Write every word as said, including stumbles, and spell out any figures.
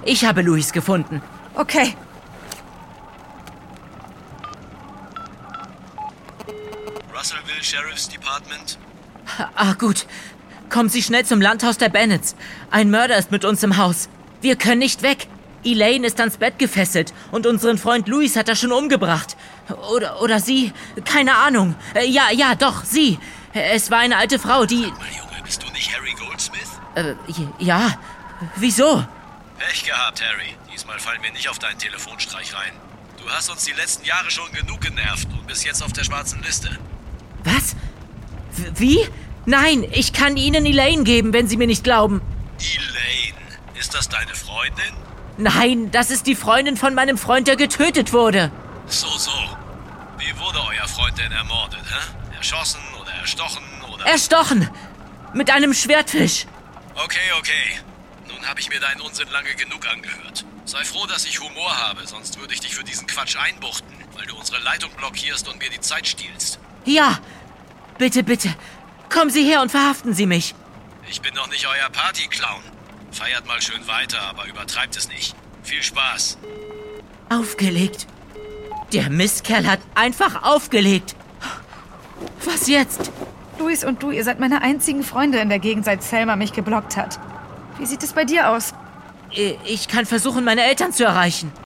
Ich habe Louis gefunden. Okay. Russellville Sheriff's Department. Ah, gut. Kommen Sie schnell zum Landhaus der Bennetts. Ein Mörder ist mit uns im Haus. Wir können nicht weg. Elaine ist ans Bett gefesselt und unseren Freund Louis hat er schon umgebracht. Oder, oder sie? Keine Ahnung. Äh, ja, ja, doch, sie. Es war eine alte Frau, die... Sag mal, Junge, bist du nicht Harry Goldsmith? Äh, ja. Wieso? Pech gehabt, Harry. Diesmal fallen wir nicht auf deinen Telefonstreich rein. Du hast uns die letzten Jahre schon genug genervt und bist jetzt auf der schwarzen Liste. Was? W- wie? Nein, ich kann Ihnen Elaine geben, wenn Sie mir nicht glauben. Elaine? Ist das deine Freundin? Nein, das ist die Freundin von meinem Freund, der getötet wurde. So, so. Wie wurde euer Freund denn ermordet, hä? Erschossen oder erstochen oder... Erstochen! Mit einem Schwertfisch. Okay, okay. Nun habe ich mir deinen Unsinn lange genug angehört. Sei froh, dass ich Humor habe, sonst würde ich dich für diesen Quatsch einbuchten, weil du unsere Leitung blockierst und mir die Zeit stiehlst. Ja, bitte, bitte. Kommen Sie her und verhaften Sie mich. Ich bin doch nicht euer Party-Clown. Feiert mal schön weiter, aber übertreibt es nicht. Viel Spaß. Aufgelegt. Der Mistkerl hat einfach aufgelegt. Was jetzt? Louis und du, ihr seid meine einzigen Freunde in der Gegend, seit Selma mich geblockt hat. Wie sieht es bei dir aus? Ich kann versuchen, meine Eltern zu erreichen.